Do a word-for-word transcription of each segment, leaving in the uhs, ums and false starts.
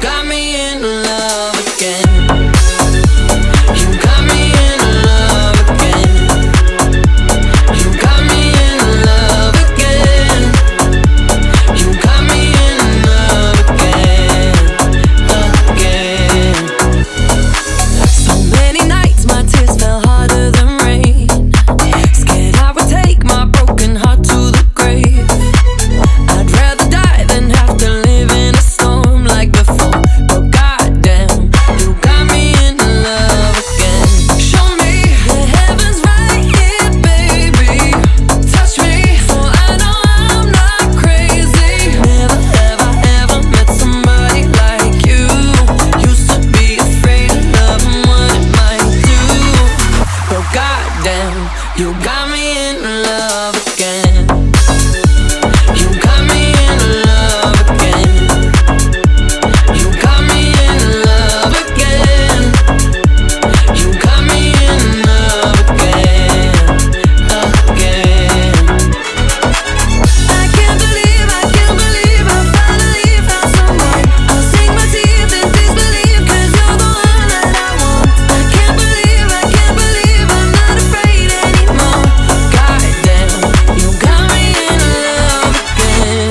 got me in love again. You got me in love again. You got me in love again. You got me in love again, again. So many nights my tears fell harder than rain. Scared I would take my broken heart to the grave. I'd rather die than have to live in a storm like before. But goddamn, you got me in love again. Show me the heavens right here, baby. Touch me, so I know I'm not crazy. Never ever ever met somebody like you. Used to be afraid of love and what it might do. But goddamn, you got me in love again. You got me in love again. You got me in love again. You got me in love again, again. I can't believe, I can't believe I finally found someone. I'll sink my teeth in disbelief, 'cause you're the one that I want. I can't believe, I can't believe I'm not afraid anymore. Goddamn, you got me in love again.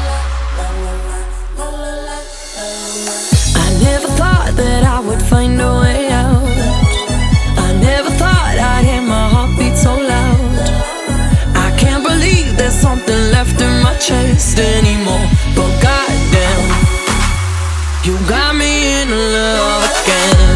I never thought that I would find a way out. I never thought I'd hear my heartbeat so loud. I can't believe there's something left in my chest anymore. But goddamn, you got me in love again.